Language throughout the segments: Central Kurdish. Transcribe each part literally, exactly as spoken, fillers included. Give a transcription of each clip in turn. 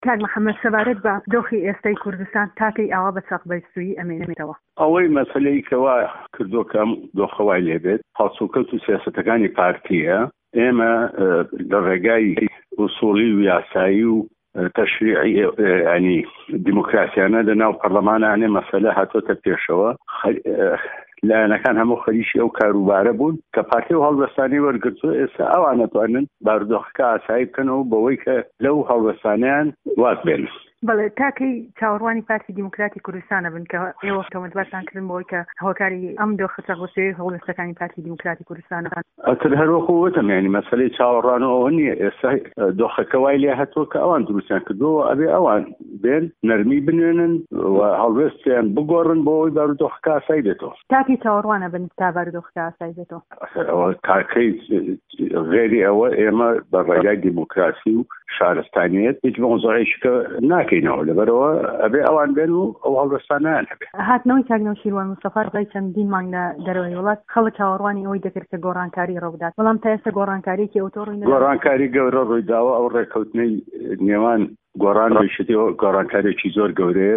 کاک محەممەد سەبارەت بە دۆخی ئێستای کوردستان تاکەی ئاوا بە چاق بەرزووی ئەمێنێتەوە. ئەوەی مەسلەی کەوا کردوکەم دۆخەوای لێبێت هەڵسوکەوت و سیاسەتەکانی پارتیە. ئێمە لە ڕێگای ئوسوڵی و یاسایی و تەشریعی ینی دیموکراسیانە لە ناو پەرلەمانانێ مەسەلە هاتۆتە پێشەوە. لایەنەکان هەموو خەریکی ئەو کاروبارە بوون کە پارتی و هەڵوەستانی وەرگرتووە. ئێستا ئەوان نەتوانن بارودۆخەکە ئاسایی بکەنەوە بەوەی کە لەو هەڵوەستانیان وات بێن. بەڵێ تاکەی چاوەڕوانی پارتی دیموکراتی کوردستانە بن کە ئێوە تۆمەتبارتان کردن بەوەی کە هۆکاری ئەم دۆخە چاغوسێ هەڵوەستەکانی پارتی دیموکراتی کوردستانە. ئەتر هەروەکو وتم یعنی مەسەلەی چاوەڕوانەوە نییە. ئێستا دۆخەکە وای لێ هاتووە کە ئەوان دروستیان کردووە ئەبێ ئەوان بێن نەرمی بنوێنن و هەڵوێستیان بگۆڕن بۆەوەی بارودۆخەکە ئاسایی بێتەوە. تاکی چاوەڕوانە بن تا بارودۆخەکە ئاسایی بێتەوە. ئەوە تاکەی غێری ئەوە ئێمە بە ڕێگای دیموکراسی و شارستانیت هیچ مۆزوعێکە ناکەینەوە لەبەرەوە ئەبێ ئەوان بێن و ئەو هەڵوەستانیان هەبێ. هاتنەوەی کاک شیروان مستەفا ڕای چەندین مانگ لە دەرەوەی وڵات خەڵک چاوەڕوانی ئەوەی دەکرد کە گۆڕانکاری ڕەودات، بەڵام تا ئێستا گۆڕانکاریەکی ئۆتۆڕی گۆڕانکاری گەورە ڕوویداوە. ئەو ڕێکەوتنەی نێوان گۆڕان ڕێشتەوە گۆڕانکارێکی زۆر گەورەیە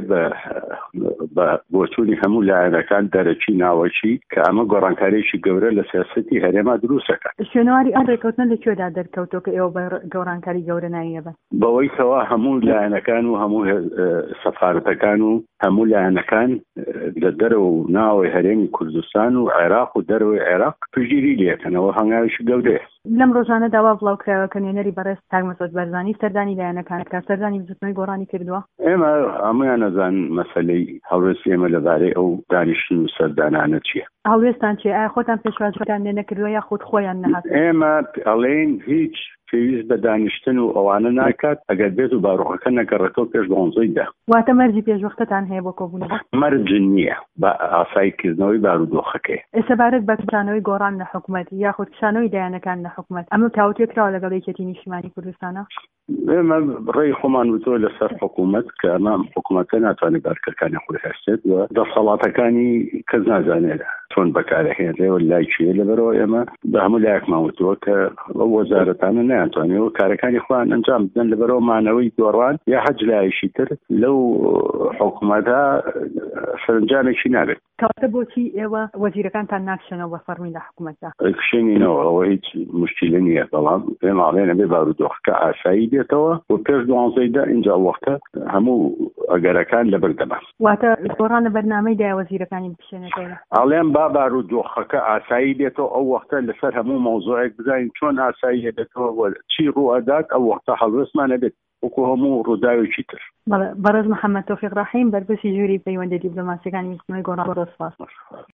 بە بۆچوونی هەموو لایەنەکان دەرەچی ناوەچی کە ئەمە گۆڕانکارێکی گەورە لە سیاسەتی هەرێما دروستەکە. شوێنەواری ئەم ڕێکەوتنە لەکوێدا دەرکەوتۆ کە ئێوە بە گۆڕانکاری گەورە نایەبە؟ بەوەی کەوا هەموو لایەنەکان و هەموو سەفارەتەکان و هەموو لایەنەکان لە دەرەوە و ناوەی هەرێمی کوردستان و عێراق و دەرەوەی عێراق پشگیری لێکەنەوە هەنگاویشی گەورەیە. لەم ڕۆژانە داوا بڵاوکراوە کە نوێنەری بەڕێز کاک مەسعود بەرزانی سەردانی لایەنەکان کە سەردانی بزوتنەوەی گۆڕانی کردووە. ئێمە هەمویان نەزان مەسەلەی هەڵوێستی ئێمە لەبارەی ئەو دانیشتن و سەردانانە چییە. هەڵوێستان چیە؟ ئایا خۆتان پێشوازیان لێ نەکردووە یا خۆت خۆیان نەهات؟ ئێمە ئەڵێن هیچ پێویست بە دانیشتن و ئەوانە ناکات ئەگەر بێت و باڕۆخەکە نەگەڕێتەوە پێش بەڵەنزۆیدا. واتە مەرجی پێشوەختتان هەیە بۆ کۆبوونەوە؟ مەرج نییە بە ئاساییکردنەوەی بارودۆخەکەی. ئێستا بارەت بە کشانەوەی گۆڕان لە حکوومەت یاخود کشانەوەی دایانەکان لە حکوومەت ئەمە تاوتێکراوە لەگەڵ یەکێتی نیشتیمانی کوردستانە؟ ئێمە ڕێی خۆمان وتۆ لەسەر حکوومەت کە ئەمە حکوومەتە ناتوانێت بارکەکانی خۆی هەستێت و دەسەڵاتەکانی کەس نازانێت چۆن بەکارهێنرێەوە لای چیە. لەبەرەوە ئێمە بە هەموو لایەکمان وتووە کە ئەو وەزارەتانە نەیانتوانێتەوە کارەکانی خۆیان ئەنجام بدەن لەبەرەوە مانەوەی گۆڕان یا حەج لایەشی تر لەو حکوومەتە سەرنجامێکی نابێت. کەواتە بۆچی ئێوە وەزیرەکانتان ناکشێنەوە بە فەرمی لە حکوومەتدا؟ کشێنینەوە ئەوە هیچ مشکلە نییە، بەڵام ئێمە ئاڵێنە بێ بارودۆخەکە ئاسایی بێتەوە و پێش دوانزەیدا اینجا وەختە هەموو ئەگەرەکان لەبەردەما. واتە گۆڕان لە بەرنامەیدا وەزیرەکانی بکشێنێتەوە. ئاڵێن با بارودۆخەکە ئاسایی بێتەوە ئەو وەختە لەسەر هەموو مەوزوعێک بزانین چۆن ئاسایی هێبێتەوە چی ڕوئەدات ئەو وەختە هەڵوێستمانە بێت وەکو هەموو ڕووداوێکی تر. بەڕێز محەممەد تەوفیق ڕەحیم بەرپرسی ژووری پەیوەندی دیپلۆماسیەکانی نیشتیمانی گۆڕان بۆ ڕۆسپاس.